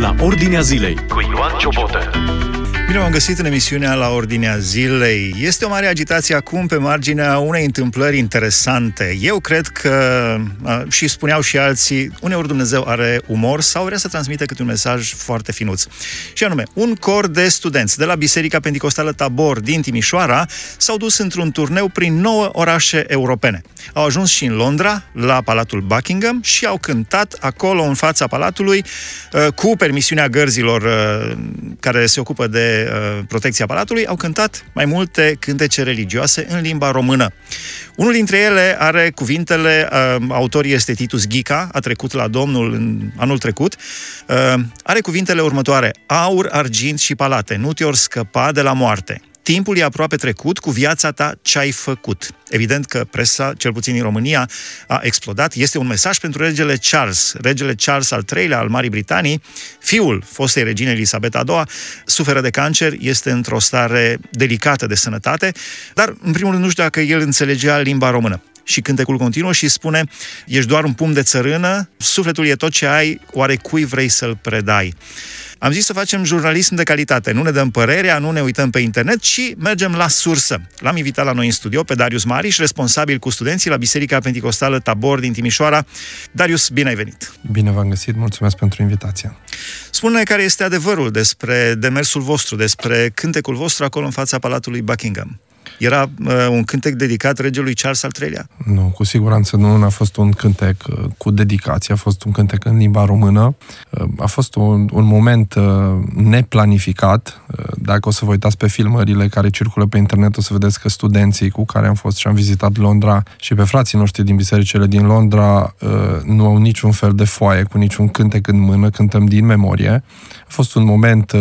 la Ordinea Zilei cu Ioan Ciobotă. Bine v-am găsit în emisiunea La Ordinea Zilei. Este o mare agitație acum pe marginea unei întâmplări interesante. Eu cred că, și spuneau și alții, uneori Dumnezeu are umor sau vrea să transmită câte un mesaj foarte finuț. Și anume, un cor de studenți de la Biserica Penticostală Tabor din Timișoara s-au dus într-un turneu prin 9 orașe europene. Au ajuns și în Londra, la Palatul Buckingham, și au cântat acolo, în fața palatului, cu permisiunea gărzilor care se ocupă de protecția palatului, au cântat mai multe cântece religioase în limba română. Unul dintre ele are cuvintele, autorii este Titus Ghica, a trecut la Domnul în anul trecut, are cuvintele următoare: aur, argint și palate, nu te-or scăpa de la moarte. Timpul e aproape trecut, cu viața ta ce-ai făcut. Evident că presa, cel puțin în România, a explodat. Este un mesaj pentru regele Charles. Regele Charles al III-lea al Marii Britanii, fiul fostei regine Elisabeta II, suferă de cancer, este într-o stare delicată de sănătate, dar, în primul rând, nu știu dacă el înțelegea limba română. Și cântecul continuă și spune: ești doar un pumn de țărână, sufletul e tot ce ai, oare cui vrei să-l predai? Am zis să facem jurnalism de calitate, nu ne dăm părerea, nu ne uităm pe internet, ci mergem la sursă. L-am invitat la noi în studio pe Darius Mariș, responsabil cu studenții la Biserica Penticostală Tabor din Timișoara. Darius, bine ai venit! Bine v-am găsit, mulțumesc pentru invitație. Spune-ne care este adevărul despre demersul vostru, despre cântecul vostru acolo în fața Palatului Buckingham. Era un cântec dedicat regelui Charles al III-lea? Nu, cu siguranță nu a fost un cântec cu dedicație, a fost un cântec în limba română. A fost un moment neplanificat. Dacă o să vă uitați pe filmările care circulă pe internet, o să vedeți că studenții cu care am fost și am vizitat Londra și pe frații noștri din bisericile din Londra nu au niciun fel de foaie cu niciun cântec în mână, cântăm din memorie. A fost un moment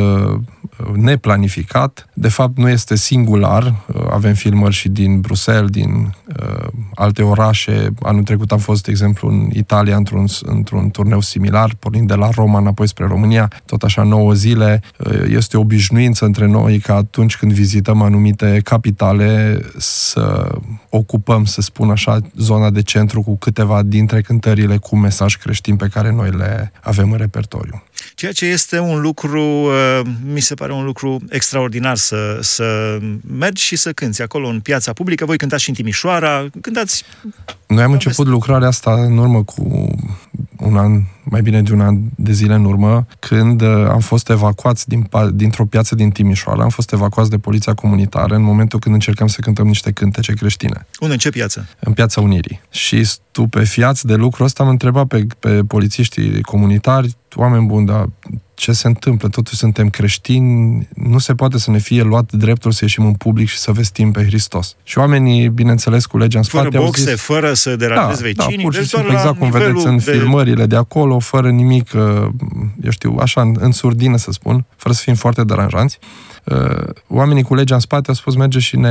neplanificat. De fapt, nu este singular. Avem filmări și din Bruxelles, din alte orașe. Anul trecut am fost, de exemplu, în Italia într-un turneu similar, pornind de la Roma înapoi spre România, tot așa 9 zile. Este o obișnuință între noi ca atunci când vizităm anumite capitale să ocupăm, să spun așa, zona de centru cu câteva dintre cântările cu mesaj creștin pe care noi le avem în repertoriu. Ceea ce este un lucru, mi se pare un lucru extraordinar să mergi și să cânți acolo în piața publică. Voi cântați și în Timișoara, cântați... Noi am început lucrarea asta în urmă cu un an, mai bine de un an de zile în urmă, când am fost evacuați dintr-o piață din Timișoara, am fost evacuați de poliția comunitară în momentul când încercam să cântăm niște cântece creștine. Unde? În ce piață? În Piața Unirii. Și stupefiați de lucrul ăsta am întrebat pe polițiștii comunitari: oameni buni, dar ce se întâmplă? Totuși suntem creștini, nu se poate să ne fie luat dreptul să ieșim în public și să vestim pe Hristos. Și oamenii, bineînțeles, cu legea în spate, fără boxe, au zis, fără să deranjezi vecinii. Da, pur și simplu, exact cum vedeți în filmările de acolo, fără nimic, eu știu, așa, în surdină să spun, fără să fim foarte deranjanți. Oamenii cu legea în spate au spus: merge și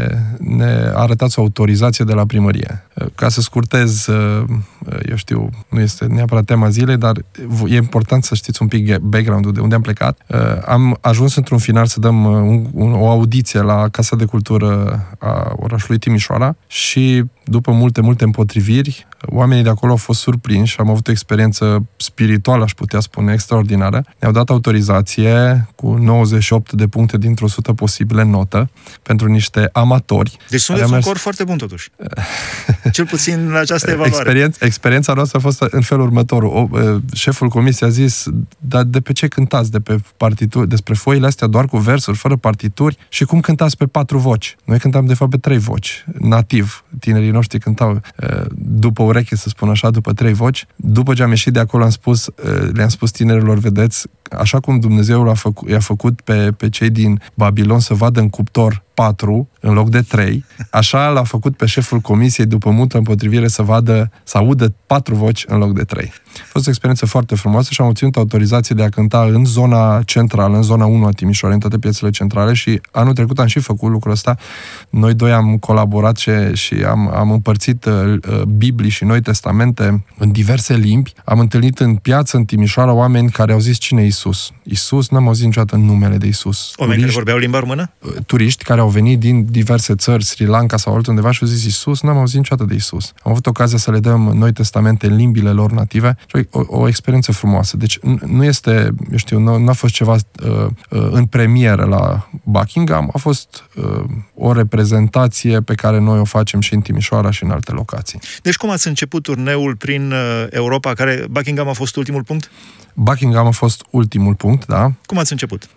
ne arătați o autorizație de la primărie. Ca să scurtez, eu știu, nu este neapărat tema zilei, dar e important să știți un pic background-ul de unde am plecat. Am ajuns într-un final să dăm o audiție la Casa de Cultură a orașului Timișoara și după multe împotriviri, oamenii de acolo au fost surprinși și am avut o experiență spirituală, aș putea spune, extraordinară. Ne-au dat autorizație cu 98 de puncte dintr-o 100 posibile notă pentru niște amatori. Deci sunteți un cor foarte bun, totuși. Cel puțin la această evaluare. Experiența noastră a fost în felul următor. Șeful comisiei a zis: dar de pe ce cântați? De pe partituri, despre foile astea doar cu versuri, fără partituri? Și cum cântați pe 4 voci? Noi cântam, de fapt, pe 3 voci. Nativ. Tinerii noștri cântau după ureche, să spun așa, după 3 voci. După ce am ieșit de acolo, le-am spus tinerilor: vedeți, așa cum Dumnezeu i-a făcut pe cei din Babilon să vadă în cuptor 4 în loc de 3, așa l-a făcut pe șeful comisiei, după multă împotrivire, să audă 4 voci în loc de 3. A fost o experiență foarte frumoasă și am obținut autorizație de a cânta în zona centrală, în zona 1 a Timișoarei, în toate piețele centrale, și anul trecut am și făcut lucrul ăsta. Noi doi am colaborat și am împărțit Biblii și Noi Testamente în diverse limbi. Am întâlnit în piață, în Timișoara, oameni care au zis: cine e Iisus? Iisus, n-am auzit niciodată numele de Iisus. Oameni care vorbeau limba română? Turiști care au venit din diverse țări, Sri Lanka sau altundeva și au zis Iisus, n-am auzit niciodată de Iisus. Am avut ocazia să le dăm Noi Testamente în limbile lor native și o experiență frumoasă. Deci nu este, eu știu, nu a fost ceva în premieră la Buckingham, a fost o reprezentație pe care noi o facem și în Timișoara și în alte locații. Deci cum ați început turneul prin Europa, care Buckingham a fost ultimul punct? Buckingham a fost ultimul punct, da. Cum ați început?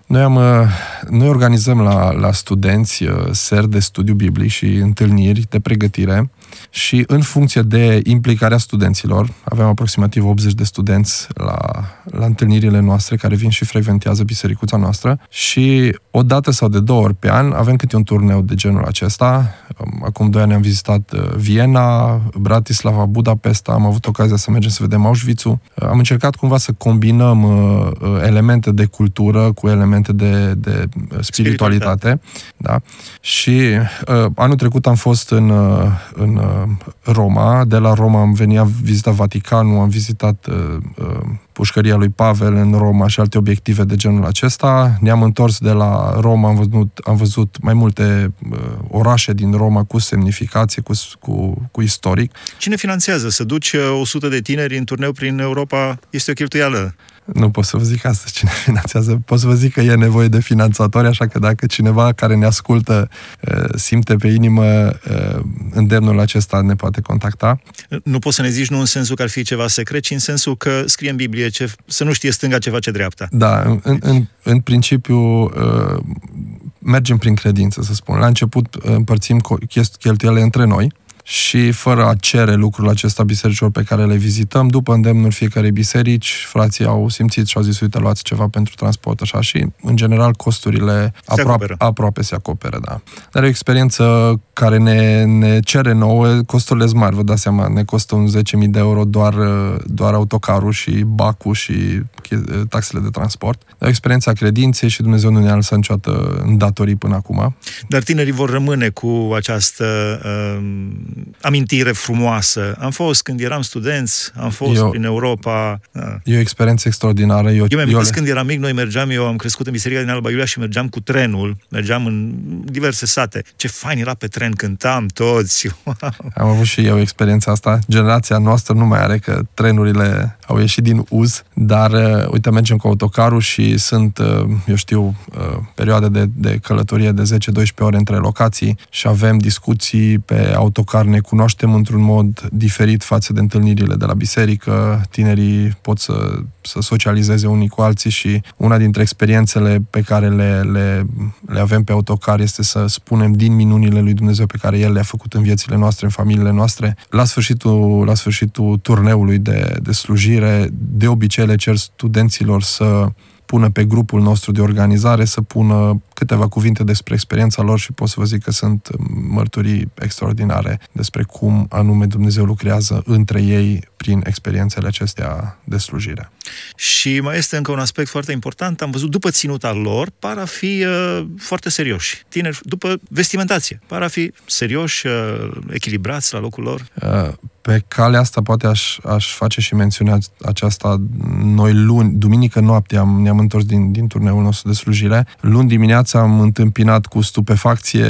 Noi organizăm la studenți seri de studiu biblic și întâlniri de pregătire și în funcție de implicarea studenților, avem aproximativ 80 de studenți la întâlnirile noastre care vin și frecventează bisericuța noastră și o dată sau de 2 ori pe an avem câte un turneu de genul acesta. Acum 2 ani am vizitat Viena, Bratislava, Budapesta, am avut ocazia să mergem să vedem Auschwitz-ul. Am încercat cumva să combinăm elemente de cultură cu elemente de spiritualitate. Da? Și anul trecut am fost în Roma. De la Roma am venit, am vizitat Vaticanul, am vizitat Pușcăria lui Pavel în Roma și alte obiective de genul acesta. Ne-am întors de la Roma, am văzut mai multe orașe din Roma cu semnificație, cu istoric. Cine finanțează? Să duci 100 de tineri în turneu prin Europa este o cheltuială? Nu pot să vă zic astăzi cine finanțează. Pot să vă zic că e nevoie de finanțatori, așa că dacă cineva care ne ascultă simte pe inimă îndemnul acesta, ne poate contacta. Nu poți să ne zici nu în sensul că ar fi ceva secret, ci în sensul că scrie în Biblie să nu știe stânga ce face dreapta. Da, în principiu mergem prin credință, să spun. La început împărțim cheltuielile între noi și fără a cere lucrul acesta bisericilor pe care le vizităm, după îndemnul fiecarei biserici, frații au simțit și au zis, uite, luați ceva pentru transport, așa, și, în general, costurile aproape se acoperă, da. Dar e o experiență care ne cere nouă, costurile sunt mari, vă dați seama, ne costă un 10.000 de euro doar autocarul și bacul și taxele de transport. E o experiență a credinței și Dumnezeu nu ne-a lăsat niciodată îndatorii până acum. Dar tinerii vor rămâne cu această amintire frumoasă. Am fost când eram studenți, am fost prin Europa. E o experiență extraordinară. Eu când eram mic, eu am crescut în biserica din Alba Iulia și mergeam cu trenul, mergeam în diverse sate. Ce fain era pe tren, cântam toți. Am avut și eu experiența asta. Generația noastră nu mai are, că trenurile au ieșit din uz, dar uite, mergem cu autocarul și sunt, perioade de călătorie de 10-12 ore între locații și avem discuții pe autocar, ne cunoaștem într-un mod diferit față de întâlnirile de la biserică, tinerii pot să socializeze unii cu alții și una dintre experiențele pe care le avem pe autocar este să spunem din minunile lui Dumnezeu pe care El le-a făcut în viețile noastre, în familiile noastre. La sfârșitul turneului de slujire, de obicei le cer studenților să pună pe grupul nostru de organizare, să pună câteva cuvinte despre experiența lor și pot să vă zic că sunt mărturii extraordinare despre cum anume Dumnezeu lucrează între ei prin experiențele acestea de slujire. Și mai este încă un aspect foarte important. Am văzut, după ținuta lor, par a fi foarte serioși. Tineri, după vestimentație, par a fi serioși, echilibrați la locul lor. Pe calea asta poate aș face și mențiunea aceasta. Noi duminică noapte ne-am întors din turneul nostru de slujire. Luni dimineața am întâmpinat cu stupefacție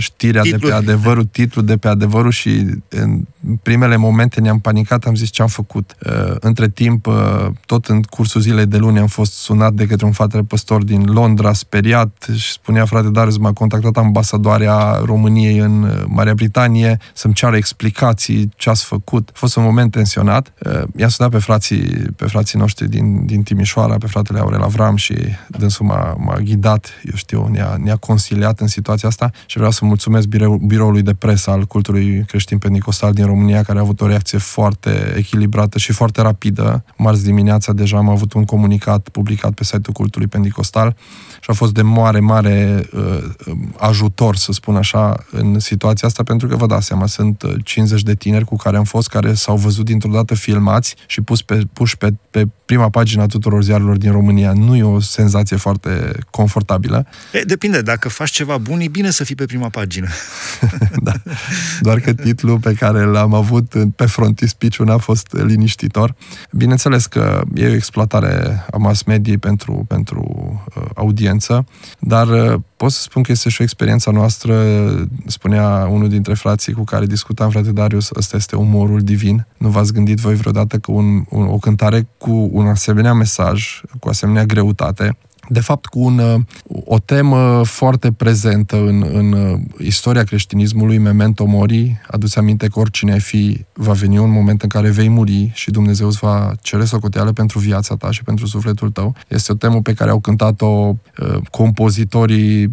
titlul de pe Adevărul și în primele momente ne-am panicat, am zis ce am făcut. Între timp, tot în cursul zilei de luni am fost sunat de către un fratele păstor din Londra, speriat, și spunea, frate Darius, m-a contactat ambasadoarea României în Marea Britanie să-mi ceară explicații ce ați făcut. A fost un moment tensionat. I-am sunat pe frații noștri din Timișoara, pe fratele Aurel Avram și dânsul m-a ghidat, ne-a consiliat în situația asta și vreau să mulțumesc biroului de presă al cultului creștin pentecostal din România, care a avut o reacție foarte echilibrată și foarte rapidă. Marți dimineața deja am avut un comunicat publicat pe site-ul cultului pentecostal și a fost de mare ajutor, să spun așa, în situația asta, pentru că vă dați seama, sunt 50 de tineri cu care am fost, care s-au văzut dintr-o dată filmați și puși pe prima pagina tuturor ziarelor din România. Nu e o senzație foarte confortabilă. Depinde, dacă faci ceva bun, e bine să fii pe prima pagină. Da. Doar că titlul pe care l-am avut pe frontispice n-a fost liniștitor. Bineînțeles că e o exploatare a mass mediei pentru audiență, dar pot să spun că este și o experiența noastră. Spunea unul dintre frații cu care discutam, frate Darius, ăsta este umorul divin. Nu v-ați gândit voi vreodată că o cântare cu un asemenea mesaj, cu asemenea greutate, de fapt cu o temă foarte prezentă în istoria creștinismului, Memento Mori, adu-ți aminte că oricine ai fi, va veni un moment în care vei muri și Dumnezeu îți va cere socoteală pentru viața ta și pentru sufletul tău. Este o temă pe care au cântat-o compozitorii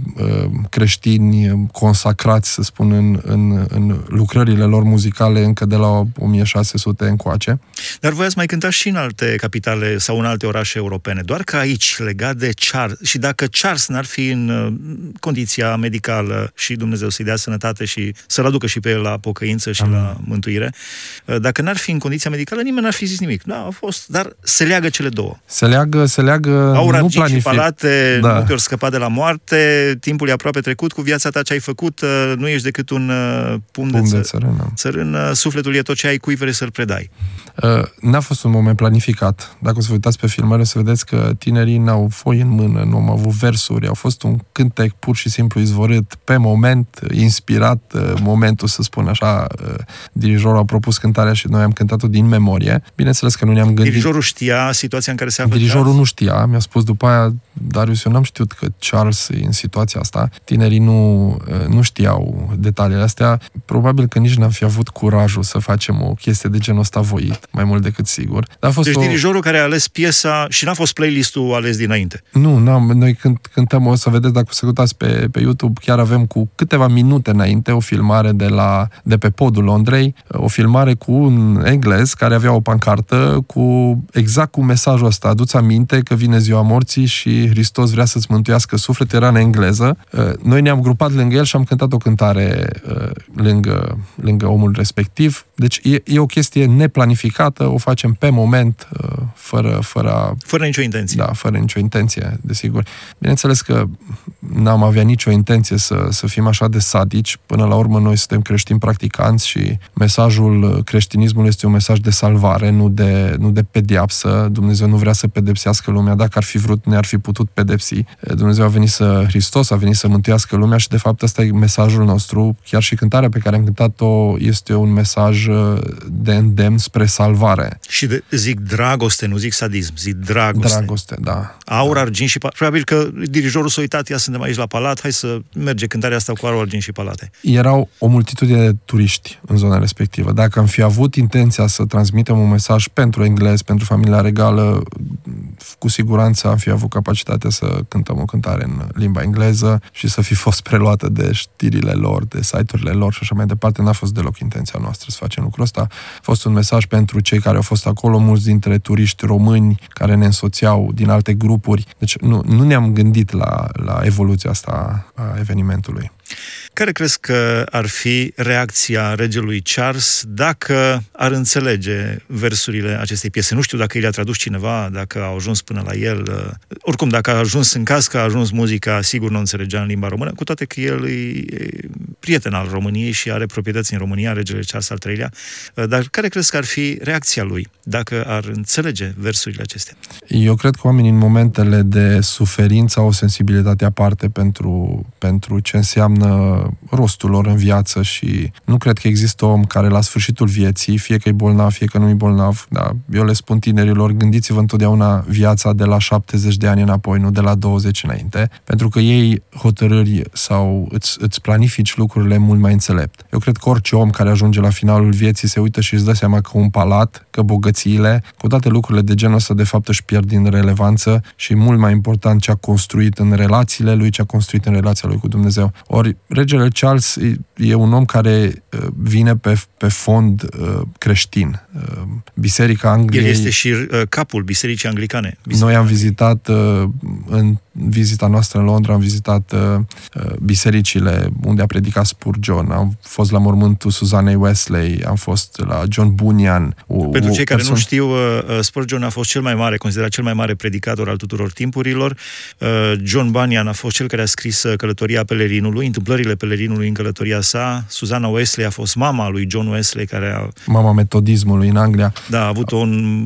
creștini consacrați, să spun, în lucrările lor muzicale încă de la 1600 încoace. Dar voi ați mai cântat și în alte capitale sau în alte orașe europene, doar că aici, legat de Charles, și dacă Charles n-ar fi în condiția medicală și Dumnezeu să-i dea sănătate și să-l aducă și pe el la pocăință și la mântuire, dacă n-ar fi în condiția medicală, nimeni n-ar fi zis nimic. Da, a fost, dar se leagă cele două. Se leagă, Aur, nu argint planific. și palate, Da. nu te-ori scăpa de la moarte, timpul e aproape trecut, cu viața ta ce ai făcut, nu ești decât un pumn de țărân, sufletul e tot ce ai, cui vrei să-l predai. N-a fost un moment planificat. Dacă o să vă uitați pe filmare, o să vedeți că tinerii n-au foi în mână, nu au avut versuri, au fost un cântec pur și simplu izvorât pe moment, inspirat momentul, să spun așa. Dirijorul a propus cântarea și noi am cântat-o din memorie. Bineînțeles că nu ne-am gândit. Dirijorul știa situația în care se află. Dirijorul nu știa, mi-a spus după aia, Darius, eu n-am știut că Charles e în situația asta. Tinerii nu știau detaliile astea. Probabil că nici n-am fi avut curajul să facem o chestie de genul ăsta voit, mai mult decât sigur. Dar a fost deci dirijorul care a ales piesa și n-a fost playlist-ul ales dinainte. Nu, noi cântăm, o să vedeți dacă o să căutați pe YouTube, chiar avem cu câteva minute înainte o filmare de pe podul Londrei, o filmare cu un englez care avea o pancartă exact cu mesajul ăsta: adu-ți aminte că vine ziua morții și Hristos vrea să-ți mântuiască sufletul, era în engleză. Noi ne-am grupat lângă el și am cântat o cântare lângă omul respectiv. Deci e o chestie neplanificată, o facem pe moment, fără nicio intenție. Da, fără nicio intenție, desigur. Bineînțeles că n-am avea nicio intenție să fim așa de sadici. Până la urmă, noi suntem creștini practicanți și mesajul creștinismului este un mesaj de salvare, nu de pedeapsă. Dumnezeu nu vrea să pedepsească lumea. Dacă ar fi vrut, ne-ar fi putut pedepsi. Hristos a venit să mântuiască lumea și, de fapt, ăsta e mesajul nostru. Chiar și cântarea pe care am cântat-o este un mesaj de îndemn spre salvare. Și zic dragoste, nu zic sadism, zic dragoste. Dragoste, da. Aur, argint și palate. Probabil că dirijorul s-a uitat, ia suntem aici la palat, hai să merge cântarea asta cu aur, argint și palate. Erau o multitudine de turiști în zona respectivă. Dacă am fi avut intenția să transmitem un mesaj pentru englezi, pentru familia regală, cu siguranță am fi avut capacitatea să cântăm o cântare în limba engleză și să fi fost preluată de știrile lor, de site-urile lor și așa mai departe. N-a fost deloc intenția noastră să facem lucrul ăsta. A fost un mesaj pentru cei care au fost acolo, mulți dintre turiști români care ne însoțeau din alte grupuri. Deci nu ne-am gândit la evoluția asta a evenimentului. Care crezi că ar fi reacția regelui Charles dacă ar înțelege versurile acestei piese? Nu știu dacă el a tradus cineva, dacă a ajuns până la el. Oricum, dacă a ajuns în caz că a ajuns muzica, sigur nu înțelegea în limba română, cu toate că el e prieten al României și are proprietăți în România, regele Charles al III-lea. Dar care crezi că ar fi reacția lui dacă ar înțelege versurile acestea? Eu cred că oamenii în momentele de suferință au o sensibilitate aparte pentru ce înseamnă rostul lor în viață și nu cred că există om care la sfârșitul vieții, fie că e bolnav, fie că nu e bolnav, da, eu le spun tinerilor, gândiți-vă întotdeauna viața de la 70 de ani înapoi, nu de la 20 înainte, pentru că ei hotărâri sau îți planifici lucrurile mult mai înțelept. Eu cred că orice om care ajunge la finalul vieții se uită și își dă seama că un palat, că bogățiile, cu toate lucrurile de genul ăsta de fapt își pierd din relevanță și mult mai important ce a construit în relațiile lui, ce a construit în relația lui cu Dumnezeu. Ori regele Charles e un om care vine pe fond creștin. Biserica Angliei... El este și capul Bisericii Anglicane. Noi am vizitat, în vizita noastră în Londra, am vizitat bisericile unde a predicat Spurgeon, am fost la mormântul Suzanei Wesley, am fost la John Bunyan. Pentru Pentru cei care nu știu, Spurgeon a fost considerat cel mai mare predicator al tuturor timpurilor. John Bunyan a fost cel care a scris Călătoria Pelerinului, întâmplările Pelerinului în călătoria sa. Susanna Wesley a fost mama lui John Wesley, mama metodismului în Anglia. Da, a avut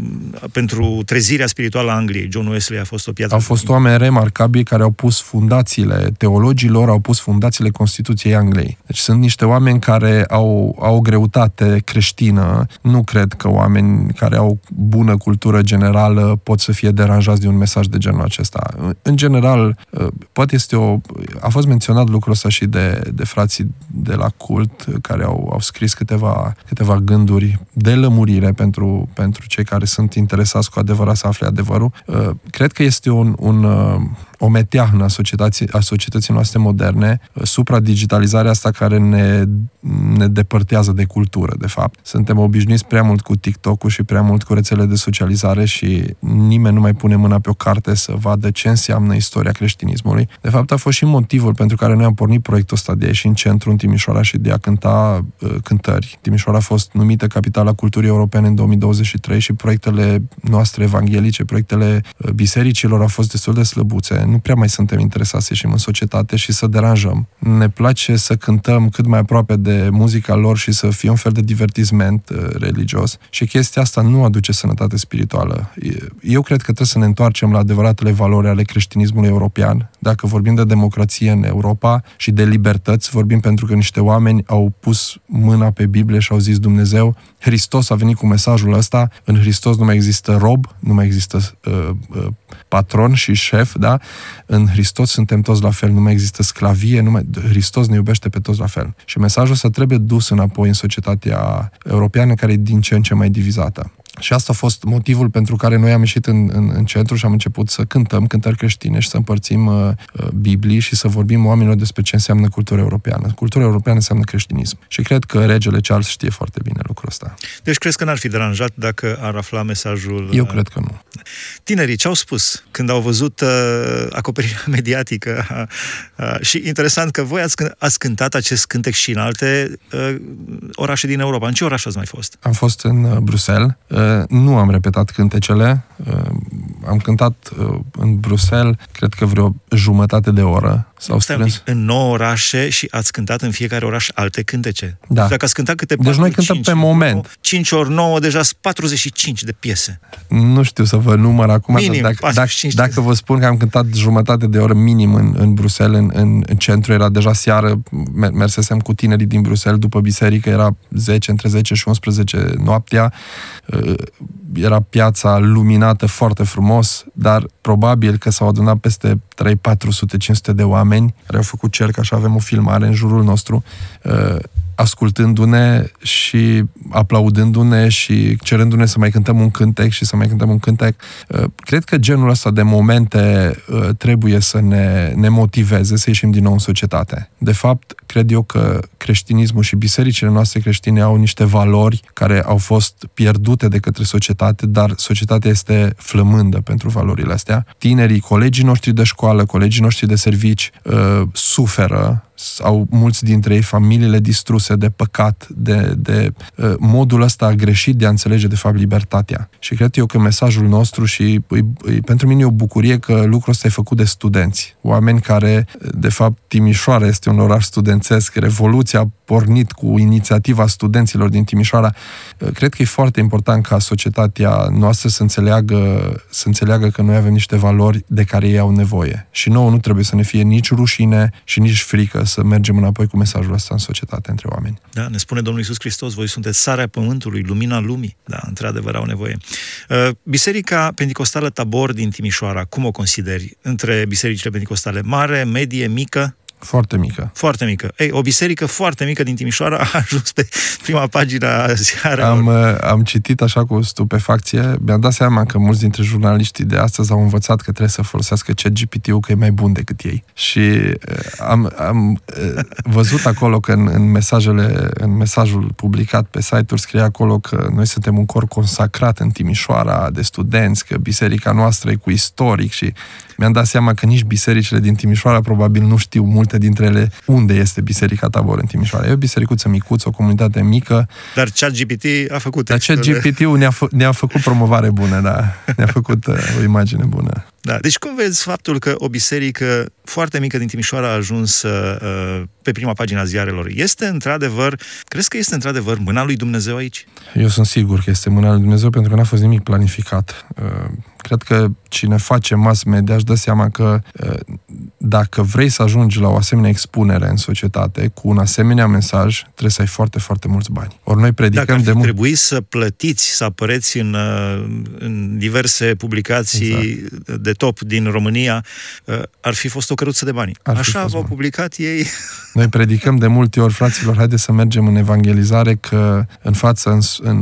pentru trezirea spirituală a Angliei. John Wesley a fost o piatră. Au fost oameni remarcabili care au pus fundațiile teologilor, au pus fundațiile Constituției Angliei. Deci sunt niște oameni care au o greutate creștină. Nu cred că oameni care au bună cultură generală pot să fie deranjați de un mesaj de genul acesta. În general, poate a fost menționat lucrul ăsta și de frații de la cult care au scris câteva gânduri de lămurire pentru cei care sunt interesați cu adevărat să afle adevărul. Cred că este o meteahnă a societății noastre moderne, supradigitalizarea asta care ne depărtează de cultură, de fapt. Suntem obișnuiți prea mult cu TikTok-ul și prea mult cu rețelele de socializare și nimeni nu mai pune mâna pe o carte să vadă ce înseamnă istoria creștinismului. De fapt, a fost și motivul pentru care noi am pornit proiectul ăsta de a ieși în centru în Timișoara și de a cânta cântări. Timișoara a fost numită Capitala Culturii Europene în 2023 și proiectele noastre evanghelice, proiectele bisericilor au fost destul de slăbuțe. Nu prea mai suntem interesați să ieșim în societate și să deranjăm. Ne place să cântăm cât mai aproape de muzica lor și să fie un fel de divertisment religios. Și chestia asta nu aduce sănătate spirituală. Eu cred că trebuie să ne întoarcem la adevăratele valori ale creștinismului european. Dacă vorbim de democrație în Europa și de libertăți, vorbim pentru că niște oameni au pus mâna pe Biblie și au zis Dumnezeu, Hristos a venit cu mesajul ăsta, în Hristos nu mai există rob, nu mai există patron și șef, da? În Hristos suntem toți la fel, nu mai există sclavie, Hristos ne iubește pe toți la fel. Și mesajul ăsta trebuie dus înapoi în societatea europeană, care e din ce în ce mai divizată. Și asta a fost motivul pentru care noi am ieșit în centru și am început să cântăm cântări creștine și să împărțim Biblii și să vorbim oamenilor despre ce înseamnă cultura europeană. Cultura europeană înseamnă creștinism. Și cred că regele Charles știe foarte bine lucrul ăsta. Deci crezi că n-ar fi deranjat dacă ar afla mesajul... Eu cred că nu. Tinerii ce au spus când au văzut acoperirea mediatică? Și interesant că voi ați cântat acest cântec și în alte orașe din Europa. În ce oraș ați mai fost? Am fost în Bruxelles. Nu am repetat cântecele. Am cântat în Bruxelles, cred că vreo jumătate de oră. În 9 orașe și ați cântat în fiecare oraș alte cântece. Da. Dacă ați cântat câte 4, deci noi cântăm 5, pe moment. 5 ori 9, deja 45 de piese. Nu știu să vă număr acum, minim, dacă vă spun că am cântat jumătate de oră minim în Bruxelles, în centru, era deja seară, mersesem cu tinerii din Bruxelles după biserică, era între 10 și 11 noaptea, era piața luminată foarte frumos, dar probabil că s-au adunat peste 300, 400, 500 de oameni care au făcut cerc, așa avem o filmare în jurul nostru, ascultându-ne și aplaudându-ne și cerându-ne să mai cântăm un cântec și să mai cântăm un cântec. Cred că genul ăsta de momente trebuie să ne motiveze să ieșim din nou în societate. De fapt, cred eu că creștinismul și bisericile noastre creștine au niște valori care au fost pierdute de către societate, dar societatea este flămândă pentru valorile astea. Tinerii, colegii noștri de școală, colegii noștri de servici suferă, au mulți dintre ei familiile distruse de păcat, de modul ăsta greșit de a înțelege de fapt libertatea. Și cred eu că mesajul nostru și pentru mine e o bucurie că lucrul ăsta e făcut de studenți. Oameni care, de fapt, Timișoara este un oraș studențesc, Revoluția a pornit cu inițiativa studenților din Timișoara. Cred că e foarte important ca societatea noastră să înțeleagă că noi avem niște valori de care ei au nevoie. Și nouă nu trebuie să ne fie nici rușine și nici frică să mergem înapoi cu mesajul ăsta în societate, între oameni. Da, ne spune Domnul Iisus Hristos, voi sunteți sarea pământului, lumina lumii. Da, într-adevăr au nevoie. Biserica Pentecostală Tabor din Timișoara, cum o consideri? Între bisericile pentecostale, mare, medie, mică? Foarte mică. Foarte mică. Ei, o biserică foarte mică din Timișoara a ajuns pe prima pagina ziarelor. Am citit așa cu stupefacție. Mi-am dat seama că mulți dintre jurnaliștii de astăzi au învățat că trebuie să folosească ChatGPT-ul, că e mai bun decât ei. Și am văzut acolo că în mesajul publicat pe site-uri scrie acolo că noi suntem un cor consacrat în Timișoara de studenți, că biserica noastră e cu istoric și mi-am dat seama că nici bisericile din Timișoara probabil nu știu multe multe dintre ele, unde este Biserica Tabor în Timișoara. E o bisericuță micuță, o comunitate mică. Dar ChatGPT a făcut ChatGPT-ul ne-a făcut promovare bună, da. Ne-a făcut o imagine bună. Da, deci cum vezi faptul că o biserică foarte mică din Timișoara a ajuns pe prima pagina ziarelor? Crezi că este într-adevăr mâna lui Dumnezeu aici? Eu sunt sigur că este mâna lui Dumnezeu, pentru că n-a fost nimic planificat. Cred că cine face mass media își dă seama că dacă vrei să ajungi la o asemenea expunere în societate, cu un asemenea mesaj, trebuie să ai foarte, foarte mulți bani. Ori noi predicăm dacă de mult. Trebuie să plătiți, să apăreți în diverse publicații de top din România, ar fi fost o căruță de bani. Așa v-au publicat ei. Noi predicăm de multe ori, fraților, haideți să mergem în evangelizare, că în față,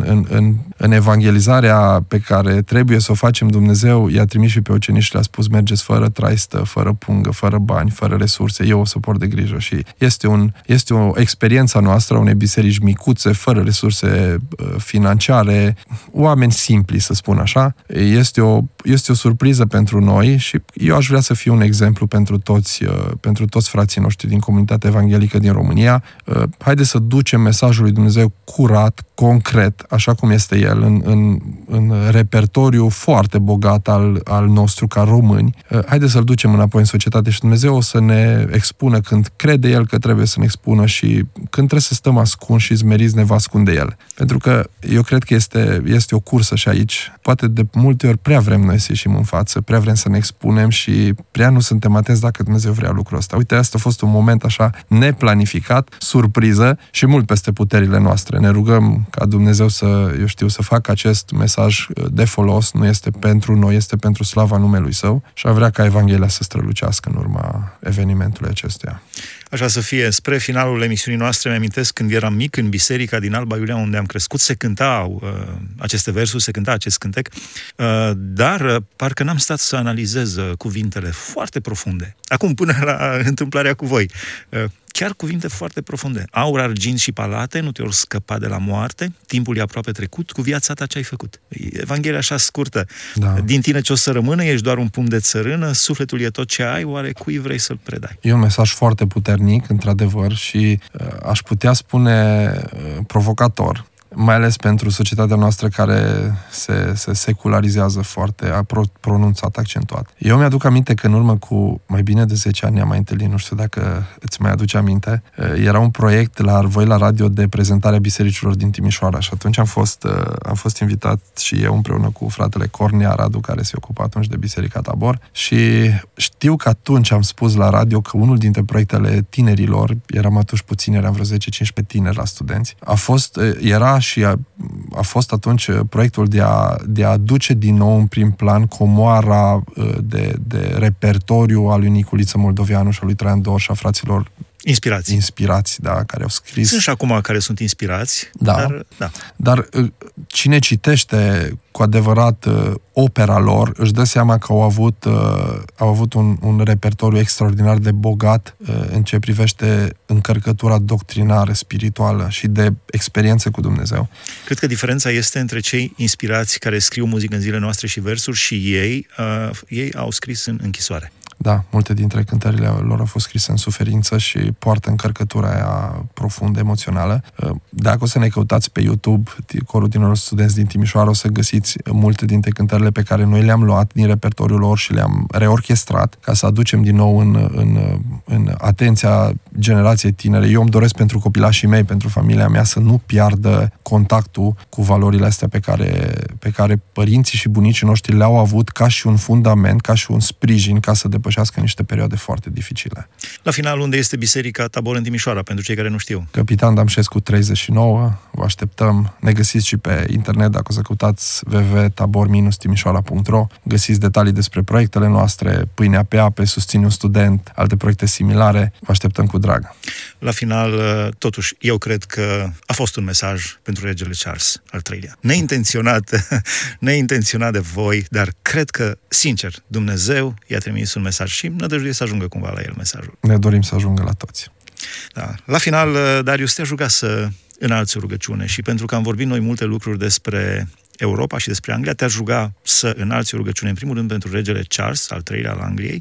în evangelizarea pe care trebuie să o facem, Dumnezeu i-a trimis și pe ucenici și le-a spus: mergeți fără traistă, fără pungă, fără bani, fără resurse, eu o să port de grijă. Și este o experiență noastră a unei biserici micuțe, fără resurse financiare, oameni simpli, să spun așa. Este o surpriză pentru noi și eu aș vrea să fiu un exemplu pentru toți frații noștri din comunitatea evanghelică din România. Haideți să ducem mesajul lui Dumnezeu curat, concret, așa cum este el, în repertoriu foarte bogat al nostru ca români. Haideți să-l ducem înapoi în societate și Dumnezeu o să ne expună când crede El că trebuie să ne expună și când trebuie să stăm ascunși și zmeriți, ne va ascunde El. Pentru că eu cred că este o cursă și aici. Poate de multe ori prea vrem noi să ieșim în față, prea vrem să ne expunem și prea nu suntem atenți dacă Dumnezeu vrea lucrul ăsta. Uite, asta a fost un moment așa neplanificat, surpriză și mult peste puterile noastre. Ne rugăm ca Dumnezeu să facă acest mesaj de folos, nu este pentru noi, este pentru slava numelui Său și a vrea ca Evanghelia să strălucească în urma evenimentului acestuia. Așa să fie. Spre finalul emisiunii noastre, mi-amintesc când eram mic în biserica din Alba Iulia, unde am crescut, se cântau aceste versuri, se cânta acest cântec, dar parcă n-am stat să analizez cuvintele foarte profunde. Acum, până la întâmplarea cu voi, chiar cuvinte foarte profunde. Aur, argint și palate nu te ori scăpa de la moarte, timpul e aproape trecut, cu viața ta ce ai făcut. Evanghelia așa scurtă. Da. Din tine ce o să rămână, ești doar un pumn de țărână, sufletul e tot ce ai, oare cui vrei să-l predai? E un mesaj foarte puternic, într-adevăr, și aș putea spune provocator, mai ales pentru societatea noastră care se secularizează foarte pronunțat, accentuat. Eu mi-aduc aminte că în urmă cu mai bine de 10 ani ne-am mai întâlnit, nu știu dacă îți mai aduce aminte, era un proiect la voi la radio de prezentare a bisericilor din Timișoara și atunci am fost invitat și eu împreună cu fratele Cornea Radu, care se ocupa atunci de Biserica Tabor, și știu că atunci am spus la radio că unul dintre proiectele tinerilor, eram atunci puțini, eram vreo 10-15 tineri la studenți, a fost atunci proiectul de a aduce din nou în prim plan comoara de repertoriu al lui Niculiță Moldovianu și al lui Traian Dor și a fraților inspirați, da, care au scris. Sunt și acum care sunt inspirați, dar cine citește cu adevărat opera lor, își dă seama că au avut un repertoriu extraordinar de bogat în ce privește încărcătura doctrinară, spirituală și de experiență cu Dumnezeu. Cred că diferența este între cei inspirați care scriu muzică în zilele noastre și versuri și ei au scris în închisoare. Da, multe dintre cântările lor au fost scrise în suferință și poartă încărcătura aia profundă, emoțională. Dacă o să ne căutați pe YouTube, Corul Tinerilor Studenți din Timișoara, o să găsiți multe dintre cântările pe care noi le-am luat din repertoriul lor și le-am reorchestrat ca să aducem din nou în atenția generației tinere. Eu îmi doresc pentru copilașii mei, pentru familia mea, să nu piardă contactul cu valorile astea pe care părinții și bunicii noștri le-au avut ca și un fundament, ca și un sprijin, ca să depășească niște perioade foarte dificile. La final, unde este Biserica Tabor în Timișoara, pentru cei care nu știu? Capitan Damșescu 39, vă așteptăm. Ne găsiți și pe internet, dacă o să căutați www.tabor-timișoara.ro. Găsiți detalii despre proiectele noastre, Pâinea pe ape, Susține un student, alte proiecte similare. Vă așteptăm cu drag. La final, totuși, eu cred că a fost un mesaj pentru regele Charles al III-lea. Neintenționat de voi, dar cred că, sincer, Dumnezeu i-a trimis un mesaj și nădăjduie să ajungă cumva la el mesajul. Ne dorim să ajungă la toți. Da. La final, Darius, te-aș ruga să înalți o rugăciune și pentru că am vorbit noi multe lucruri despre Europa și despre Anglia, te-aș ruga să înalți o rugăciune, în primul rând, pentru regele Charles, al III-lea al Angliei,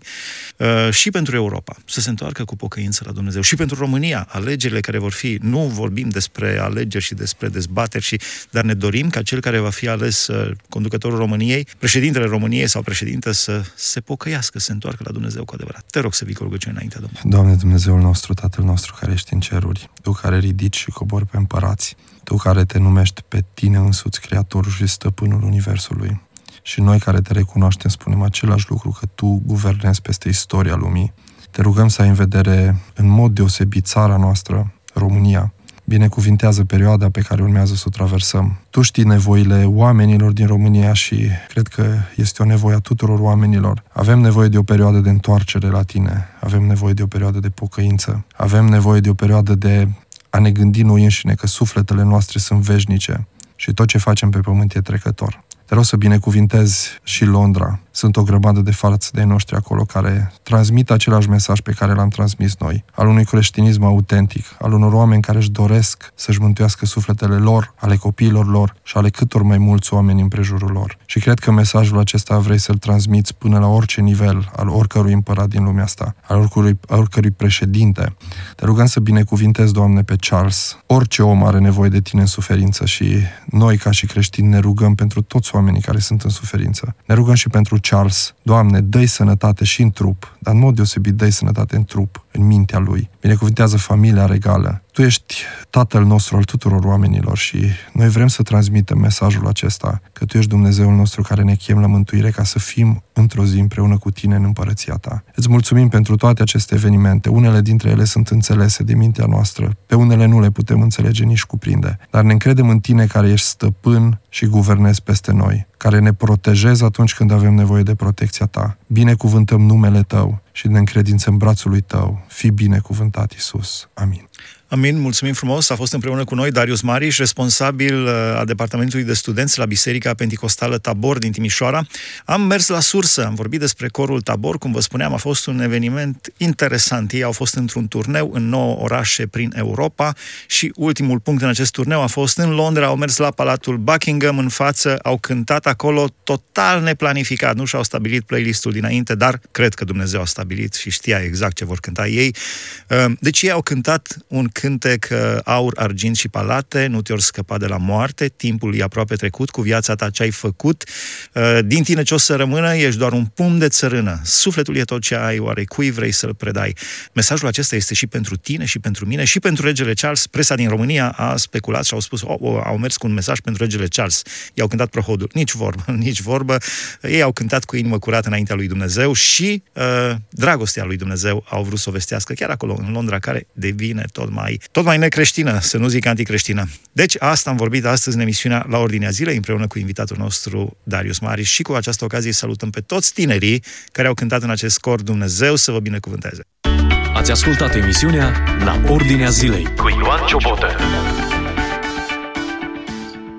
și pentru Europa, să se întoarcă cu pocăință la Dumnezeu. Și pentru România, alegerile care vor fi, nu vorbim despre alegeri și despre dezbateri, dar ne dorim ca cel care va fi ales conducătorul României, președintele României sau președintă, să se pocăiască, să se întoarcă la Dumnezeu cu adevărat. Te rog să vii cu rugăciune înaintea Domnului. Doamne Dumnezeul nostru, Tatăl nostru care ești în ceruri, Tu care ridici și cobori pe împărați, Tu care te numești pe Tine însuți Creatorul și Stăpânul Universului, și noi care te recunoaștem spunem același lucru, că Tu guvernezi peste istoria lumii. Te rugăm să ai în vedere în mod deosebit țara noastră, România. Binecuvintează perioada pe care urmează să o traversăm. Tu știi nevoile oamenilor din România și cred că este o nevoie a tuturor oamenilor. Avem nevoie de o perioadă de întoarcere la Tine, avem nevoie de o perioadă de pocăință, avem nevoie de o perioadă de a ne gândi noi înșine că sufletele noastre sunt veșnice și tot ce facem pe pământ e trecător. Te rog să binecuvintezi și Londra. Sunt o grămadă de frați de-ai noștri acolo care transmit același mesaj pe care l-am transmis noi, al unui creștinism autentic, al unor oameni care își doresc să-și mântuiască sufletele lor, ale copiilor lor și ale câtor mai mulți oameni în prejurul lor. Și cred că mesajul acesta vrei să-l transmiți până la orice nivel, al oricărui împărat din lumea asta, al oricărui președinte. Te rugăm să binecuvintezi, Doamne, pe Charles. Orice om are nevoie de Tine în suferință și noi, ca și creștini, ne rugăm pentru toți oamenii care sunt în suferință. Ne rugăm și pentru Charles. Doamne, dă-i sănătate și în trup, dar în mod deosebit dă-i sănătate în trup, în mintea lui. Binecuvintează familia regală. Tu ești Tatăl nostru al tuturor oamenilor și noi vrem să transmitem mesajul acesta, că Tu ești Dumnezeul nostru care ne chem la mântuire ca să fim într-o zi împreună cu Tine în împărăția Ta. Îți mulțumim pentru toate aceste evenimente. Unele dintre ele sunt înțelese de mintea noastră, pe unele nu le putem înțelege nici cuprinde, dar ne încredem în Tine care ești stăpân și guvernezi peste noi, care ne protejezi atunci când avem nevoie de protecția Ta. Binecuvântăm numele Tău și ne încredințăm brațului Tău. Fii binecuvântat, Iisus. Amin. Amin, mulțumim frumos. A fost împreună cu noi Darius Mariș, responsabil al Departamentului de Studenți la Biserica Penticostală Tabor din Timișoara. Am mers la sursă, am vorbit despre corul Tabor, cum vă spuneam, a fost un eveniment interesant. Ei au fost într-un turneu în 9 orașe prin Europa și ultimul punct în acest turneu a fost în Londra, au mers la Palatul Buckingham în față, au cântat acolo total neplanificat, nu și-au stabilit playlistul dinainte, dar cred că Dumnezeu a stabilit și știa exact ce vor cânta ei. Deci ei au cântat un cântec Aur, argint și palate, nu te-or scăpa de la moarte, timpul e aproape trecut, cu viața ta ce ai făcut, din tine ce o să rămână, ești doar un pumn de țărână, sufletul e tot ce ai, oare cui vrei să-l predai? Mesajul acesta este și pentru tine, și pentru mine, și pentru regele Charles. Presa din România a speculat și au spus, au mers cu un mesaj pentru regele Charles, i-au cântat prohodul, nici vorbă, ei au cântat cu inimă curată înaintea lui Dumnezeu și dragostea lui Dumnezeu au vrut să o vestească chiar acolo în Londra, care devine tot mai necreștină, să nu zic anticreștină. Deci asta am vorbit astăzi în emisiunea La Ordinea Zilei, împreună cu invitatul nostru Darius Mariș, și cu această ocazie salutăm pe toți tinerii care au cântat în acest cor. Dumnezeu să vă binecuvânteze! Ați ascultat emisiunea La Ordinea Zilei cu Ioan Ciobotă.